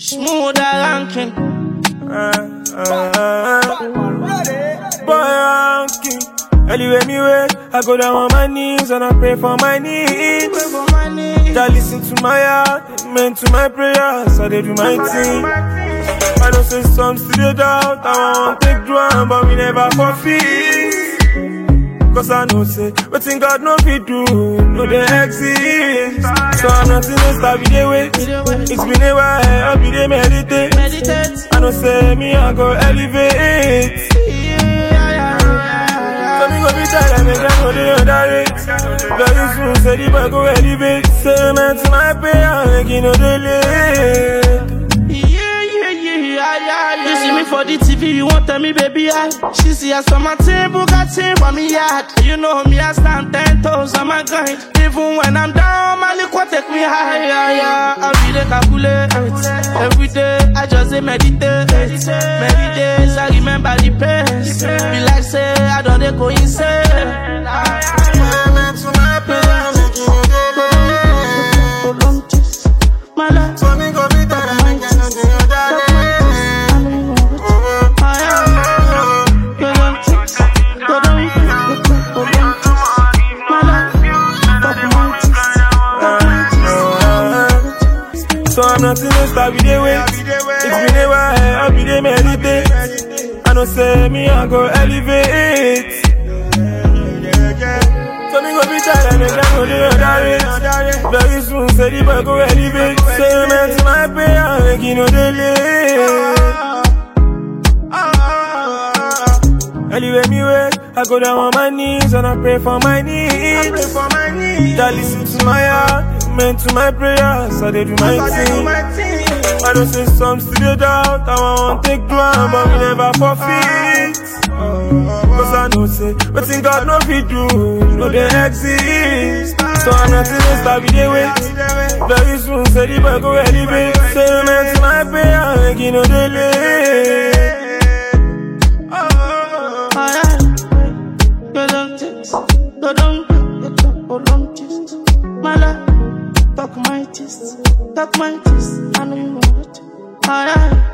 Smoother ranking. Ranking. Anyway, me wait, I go down on my knees and I pray for my needs. That listen to my heart, amen to my prayers, I they do my thing. I don't say some still doubt, I want to take drum, but we never forfeit. Cause I know say, what thing God no fit do, no they exist. So I'm not in this time, we dey wait. It's been a while, I'll be there meditate. I know say, me I go elevate. So me go be tired and make them know they underrate. Very soon, say the boy go elevate. Say man to my prayer, make you know they late. You see me for the TV, you want tell me baby I. She see us on my table, got team for me yard. You know me, I stand 10 toes on my grind. Even when I'm down, my liquor take me higher. I be the calculate. Every day, I just say meditate. Many days, I remember the pace. Be like say, I don't dey go insane. My life. So me go be tired and make them know they underrate. So I'm not in this time, we dey wait. It's been a while, I'll be there meditate. I know say me I go elevate. So me go be tired and make them know they underrate. Very soon, say the boy go elevate. Say man to my prayer, make you know they late. Anyway, me wait, I go down on my knees and I pray for my needs. That listen to my heart, amen to my prayers, I they do my thing. I don't say some still doubt, I want to take drum, but we never forfeit. Cause I know say, what thing God no fit do, no they exist. So I'm not in this time, we dey wait. Very soon, say the boy go elevate. Say amen to my prayer, make you know they late. Talk my test, I know you want it.